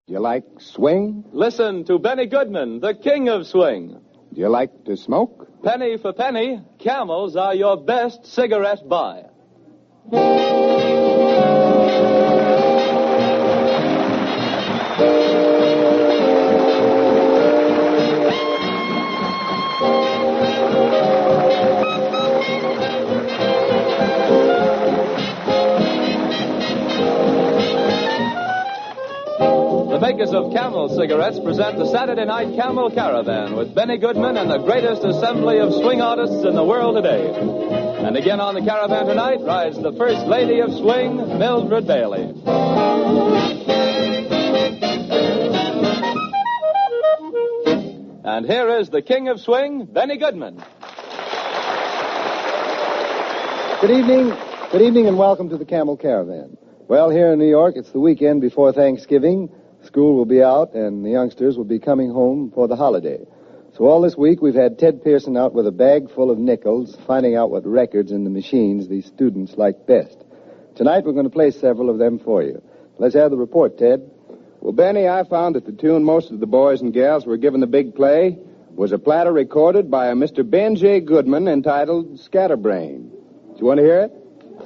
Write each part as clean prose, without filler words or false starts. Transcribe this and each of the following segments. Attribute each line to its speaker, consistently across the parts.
Speaker 1: Do you like swing?
Speaker 2: Listen to Benny Goodman, the king of swing.
Speaker 1: Do you like to smoke?
Speaker 2: Penny for penny, Camels are your best cigarette buy. The makers of Camel cigarettes present the Saturday Night Camel Caravan with Benny Goodman and the greatest assembly of swing artists in the world today. And again on the caravan tonight rides the First Lady of Swing, Mildred Bailey. And here is the king of swing, Benny Goodman.
Speaker 3: Good evening, and welcome to the Camel Caravan. Well, here in New York, it's the weekend before Thanksgiving. School will be out, and the youngsters will be coming home for the holiday. So all this week, we've had Ted Pearson out with a bag full of nickels, finding out what records in the machines these students like best. Tonight, we're going to play several of them for you. Let's have the report, Ted.
Speaker 1: Well, Benny, I found that the tune most of the boys and gals were given the big play was a platter recorded by a Mr. Ben J. Goodman entitled Scatterbrain. Do you want to hear it?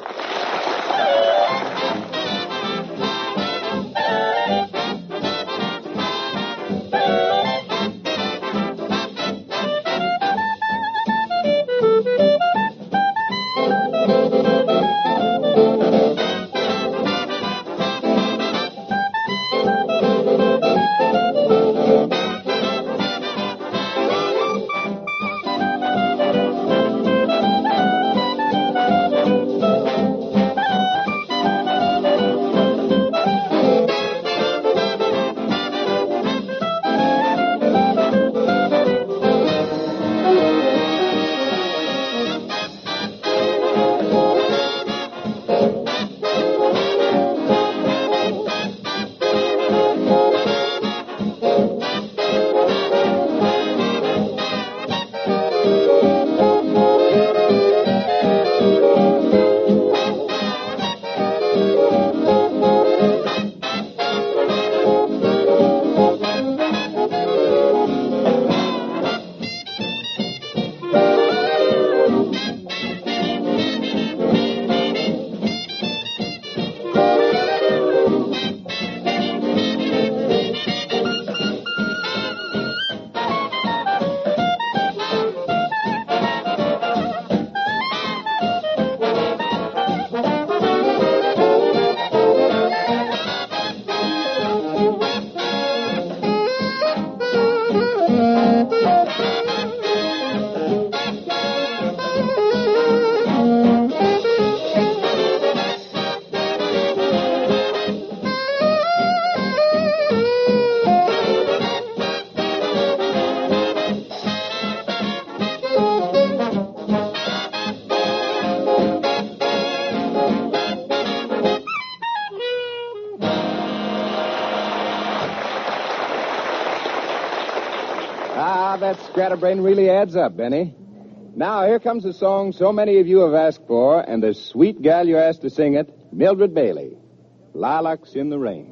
Speaker 1: That scatterbrain really adds up, Benny. Now, here comes a song so many of you have asked for, and the sweet gal you asked to sing it, Mildred Bailey, Lilacs in the Rain.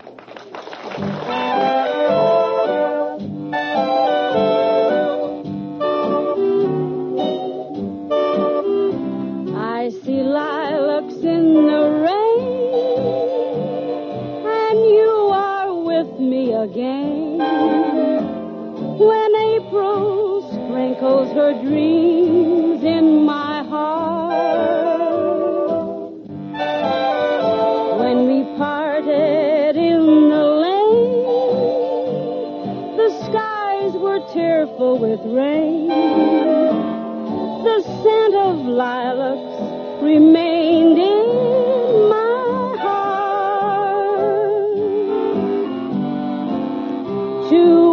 Speaker 4: I see lilacs in the rain, and you are with me again. When April sprinkles her dreams in my heart, when we parted in the lane, the skies were tearful with rain. The scent of lilacs remained in my heart. To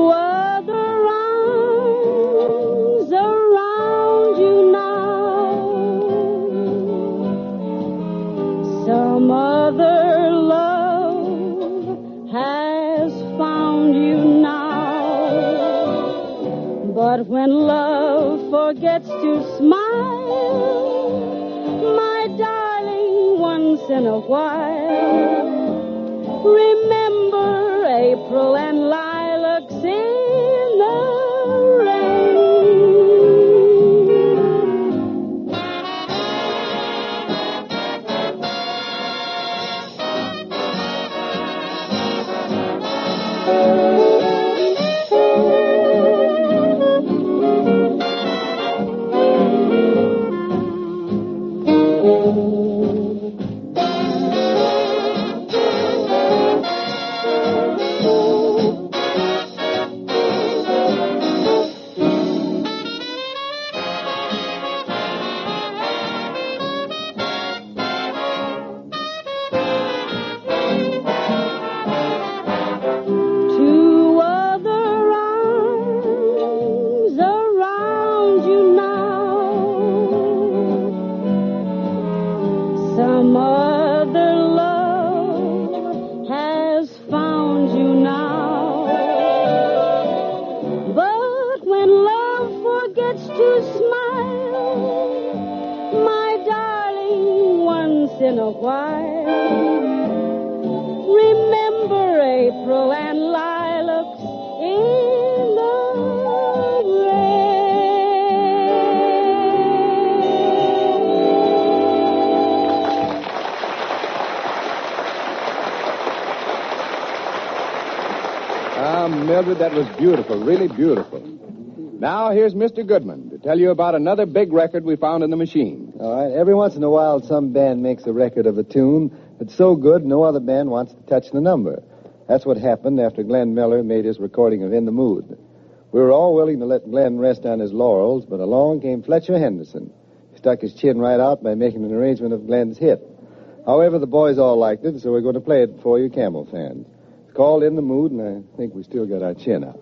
Speaker 4: some other love has found you now. But when love forgets to smile, my darling, once in a while, remember April and lilacs in the rain. Two other arms around you now. Some other love has found you now. But when love forgets to smile, my darling, once in a while, remember April and lilacs in the
Speaker 1: Ah, Mildred, that was beautiful, really beautiful. Now, here's Mr. Goodman to tell you about another big record we found in the machine.
Speaker 3: All right. Every once in a while, some band makes a record of a tune that's so good no other band wants to touch the number. That's what happened after Glenn Miller made his recording of In the Mood. We were all willing to let Glenn rest on his laurels, but along came Fletcher Henderson. He stuck his chin right out by making an arrangement of Glenn's hit. However, the boys all liked it, so we're going to play it for you Camel fans. It's called In the Mood, and I think we still got our chin out.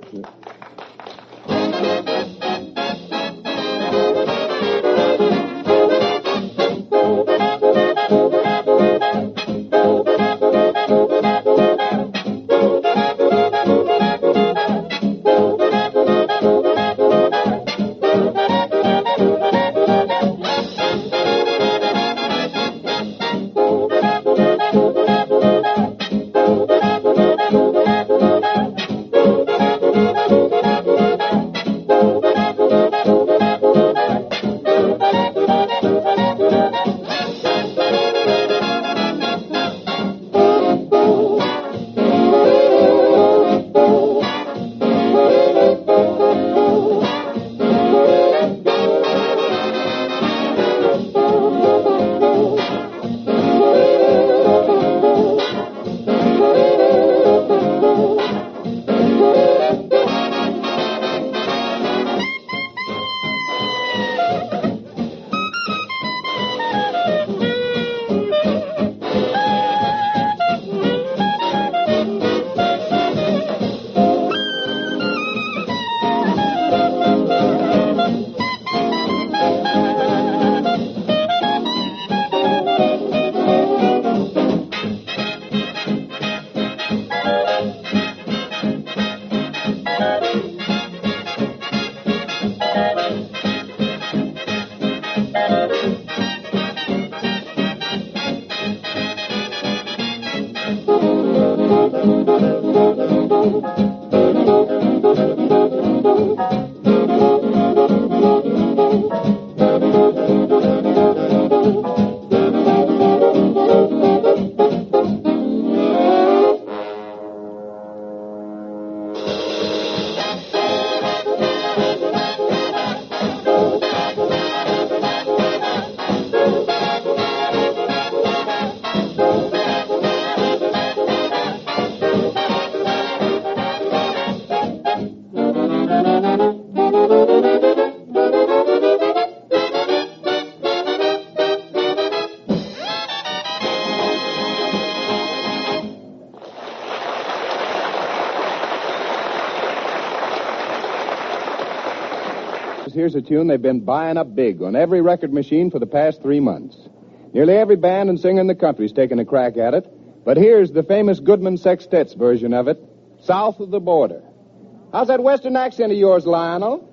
Speaker 1: Here's a tune they've been buying up big on every record machine for the past 3 months. Nearly every band and singer in the country's taken a crack at it, but here's the famous Goodman Sextet's version of it, South of the Border. How's that western accent of yours, Lionel?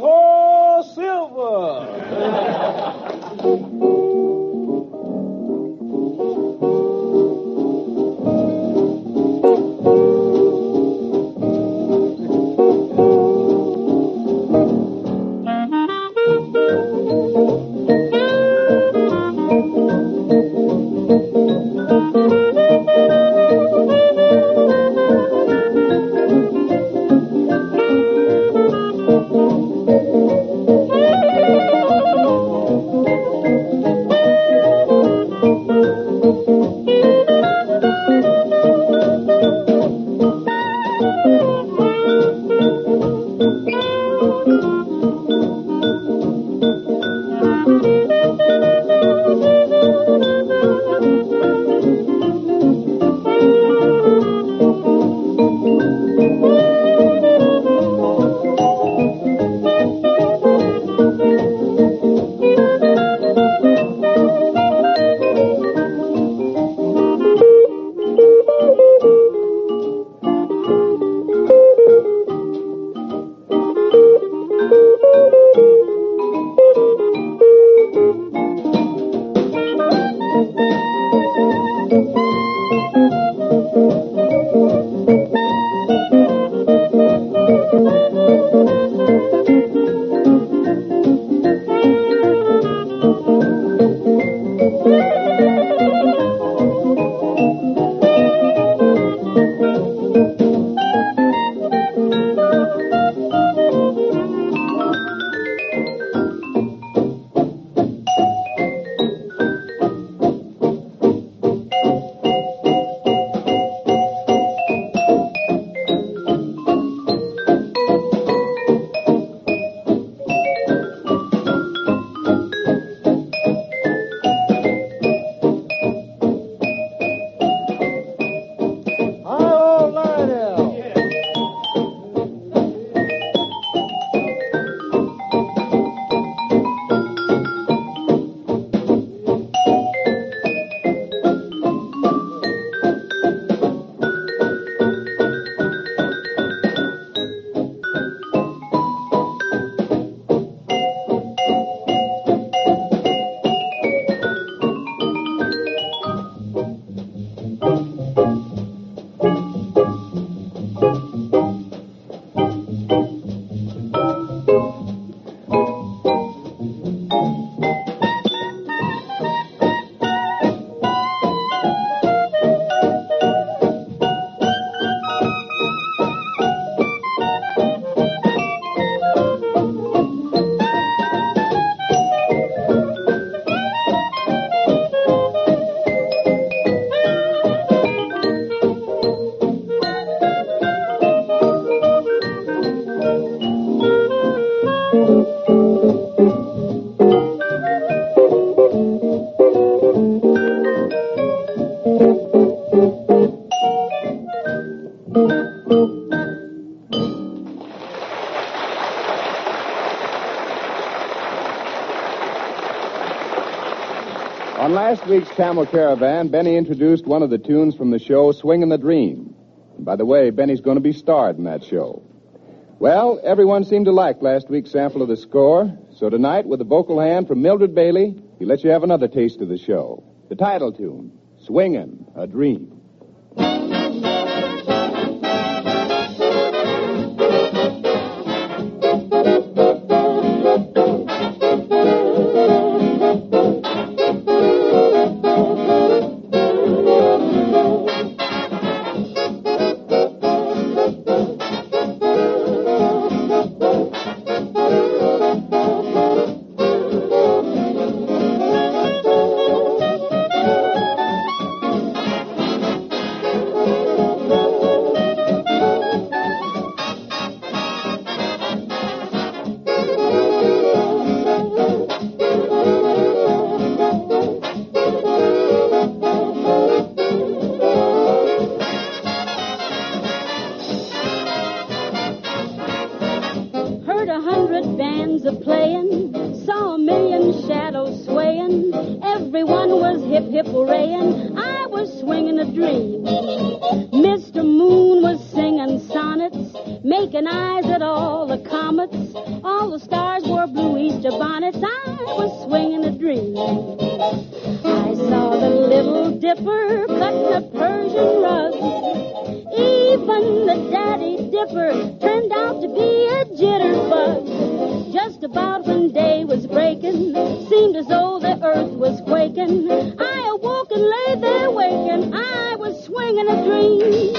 Speaker 5: Hi-ho, Silver!
Speaker 1: On last week's Camel Caravan, Benny introduced one of the tunes from the show Swingin' the Dream. And by the way, Benny's going to be starred in that show. Well, everyone seemed to like last week's sample of the score, so tonight, with a vocal hand from Mildred Bailey, he lets you have another taste of the show. The title tune, Swingin' a Dream.
Speaker 4: Hip-hooray-ing, I was swinging a dream. Mr. Moon was singing sonnets, making eyes at all the comets. All the stars wore blue Easter bonnets. I was swinging a dream. I saw the Little Dipper cutting a Persian rug. Even the Daddy Dipper turned out to be a jitterbug. Just about when day was breaking, seemed as though the earth was quaking. I awoke and lay there waking. I was swinging a dream.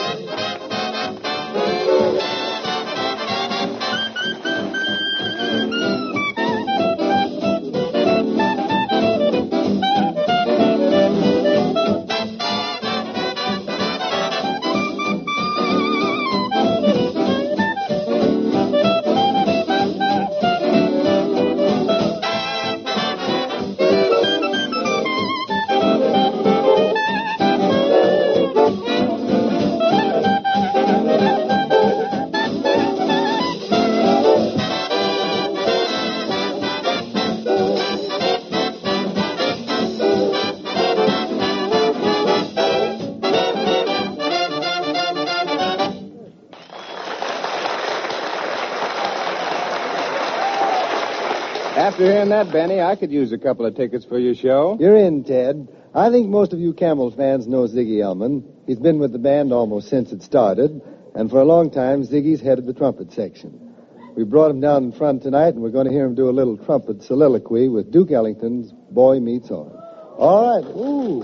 Speaker 1: After hearing that, Benny, I could use a couple of tickets for your show.
Speaker 3: You're in, Ted. I think most of you Camels fans know Ziggy Elman. He's been with the band almost since it started, and for a long time, Ziggy's headed the trumpet section. We brought him down in front tonight, and we're going to hear him do a little trumpet soliloquy with Duke Ellington's Boy Meets On. All right. Ooh.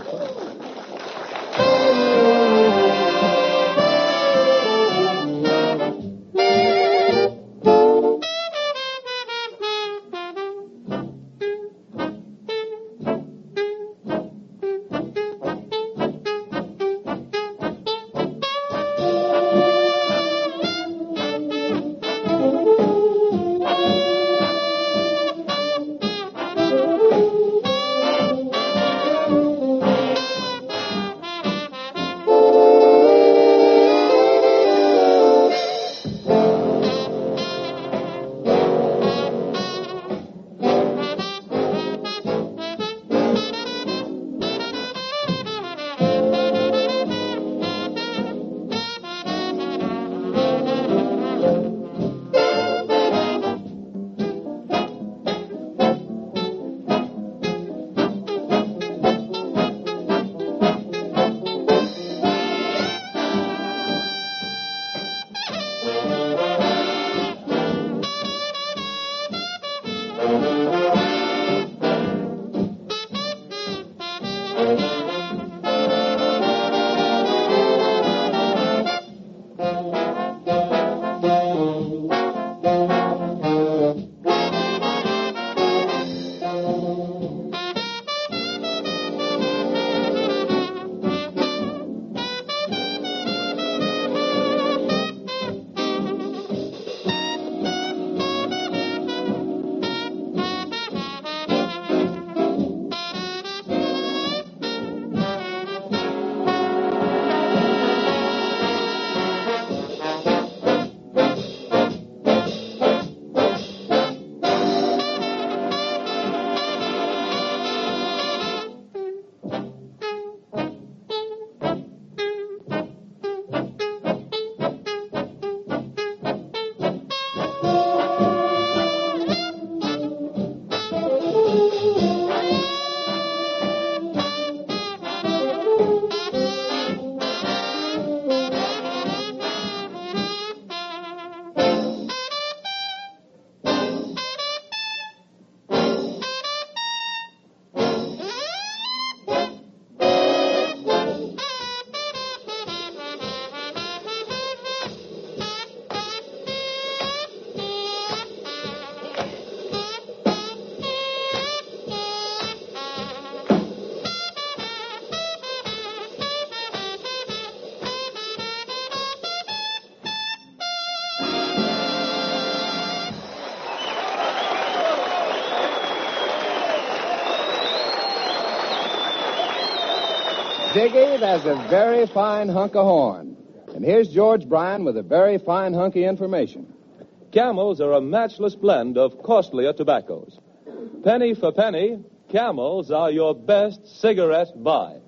Speaker 1: Ziggy, that's a very fine hunk of horn. And here's George Bryan with a very fine hunk of information.
Speaker 2: Camels are a matchless blend of costlier tobaccos. Penny for penny, Camels are your best cigarette buy.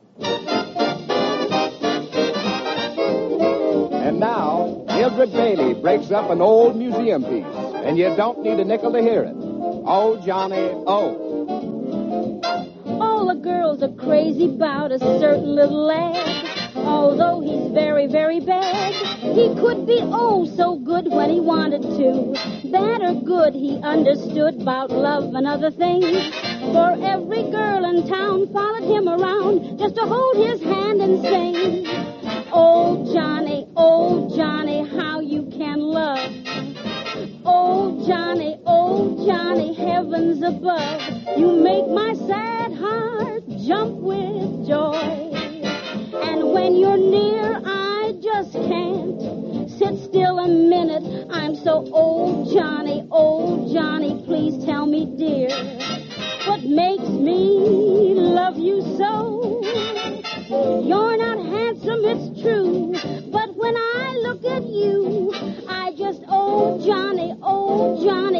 Speaker 1: And now, Mildred Bailey breaks up an old museum piece, and you don't need a nickel to hear it. Oh, Johnny, oh.
Speaker 4: All the girls are crazy about a certain little lad. Although he's very, very bad, he could be oh so good when he wanted to. Bad or good, he understood about love and other things. For every girl in town followed him around just to hold his hand and sing. Oh, Johnny, how you can love. Oh, Johnny, heavens above. You make my sad heart jump with joy. And when you're near, I just can't sit still a minute. I'm so oh, Johnny, please tell me, dear, what makes me love you so? You're not handsome, it's true, but when I look at you, I just oh, Johnny, oh.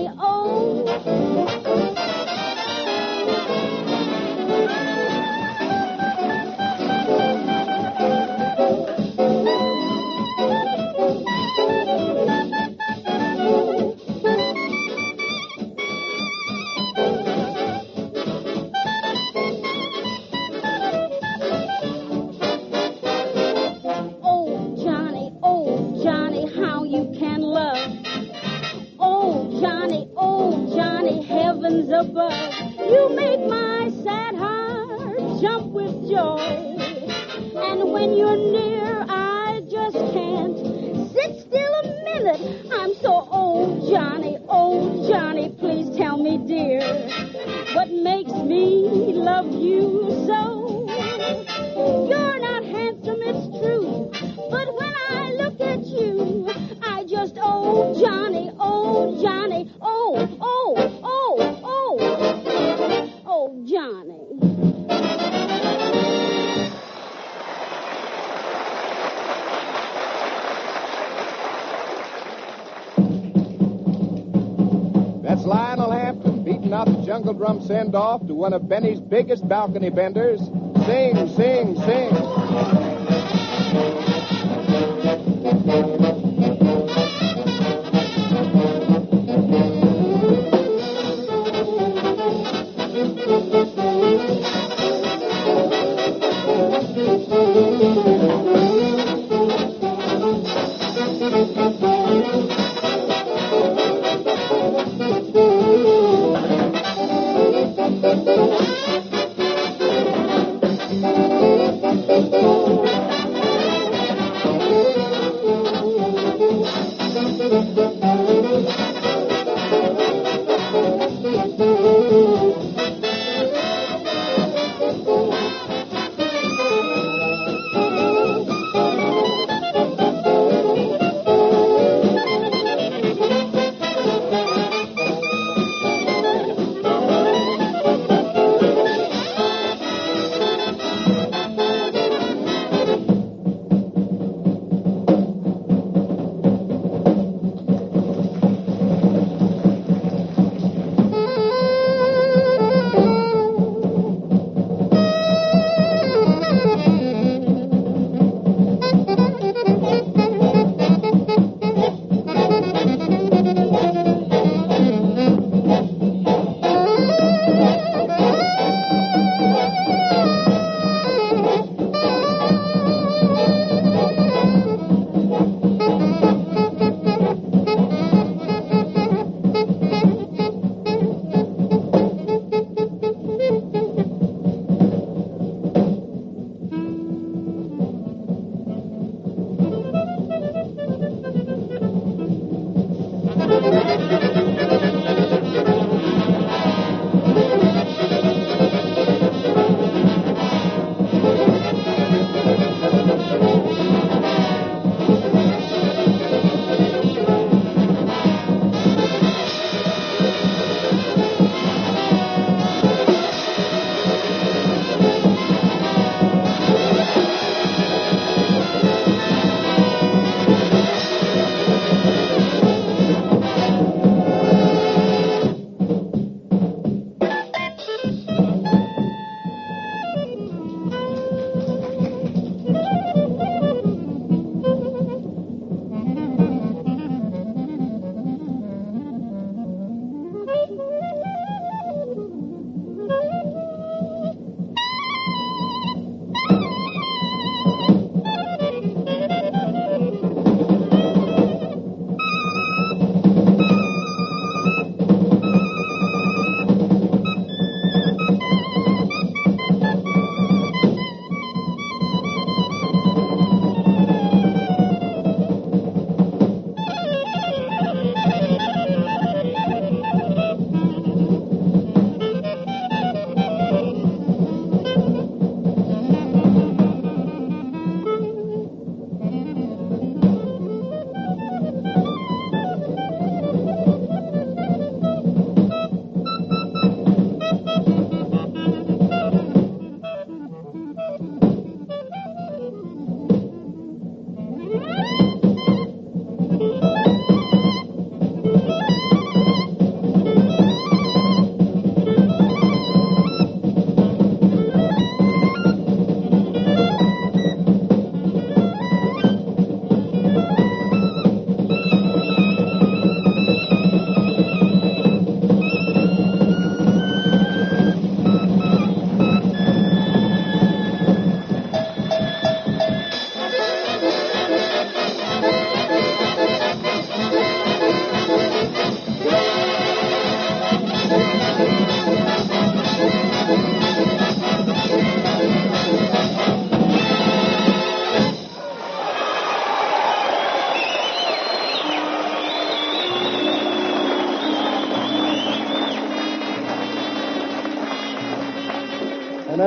Speaker 4: Above. You make my sad heart jump with joy. And when you're near, I just can't sit still a minute. I'm so oh, Johnny, please tell me, dear, what makes me love you so? You're not handsome, it's true, but when I look at you, I just oh, Johnny, oh, Johnny.
Speaker 1: That's Lionel Hampton beating out the jungle drum send-off to one of Benny's biggest balcony benders. Sing, sing, sing.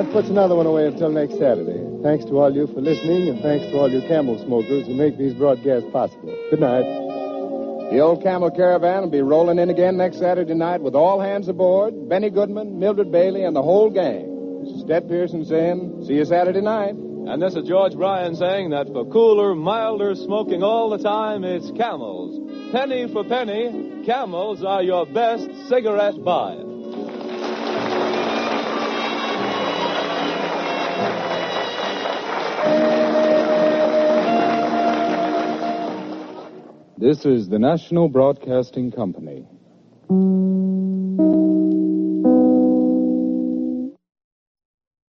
Speaker 3: That puts another one away until next Saturday. Thanks to all you for listening, and thanks to all you Camel smokers who make these broadcasts possible. Good night.
Speaker 1: The old Camel Caravan will be rolling in again next Saturday night with all hands aboard, Benny Goodman, Mildred Bailey, and the whole gang. This is Stet Pearson saying, see you Saturday night.
Speaker 2: And this is George Bryan saying that for cooler, milder smoking all the time, it's Camels. Penny for penny, Camels are your best cigarette buy.
Speaker 6: This is the National Broadcasting Company.